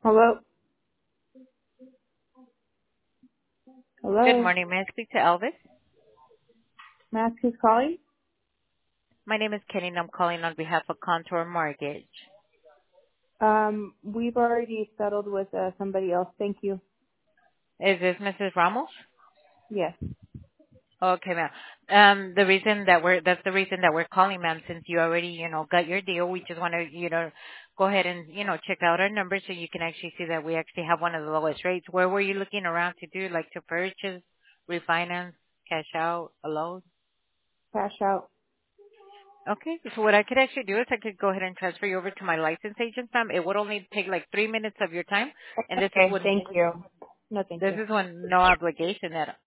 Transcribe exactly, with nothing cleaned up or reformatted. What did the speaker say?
Hello? Good Hello? morning. May I speak to Elvis? Mask who's calling? My name is Kenny, and I'm calling on behalf of Contour Mortgage. Um, we've already settled with uh, somebody else. Thank you. Is this Missus Ramos? Yes. Okay, ma'am. Um, the reason that we're that's the reason that we're calling, ma'am, since you already, you know, got your deal. We just want to, you know, go ahead and, you know, check out our numbers so you can actually see that we actually have one of the lowest rates. Where were you looking around to do, like to purchase, refinance, cash out, a loan? Cash out. Okay, so what I could actually do is I could go ahead and transfer you over to my license agent, ma'am. It would only take like three minutes of your time, and this is Okay, when thank you. No, thank this you. is when no obligation at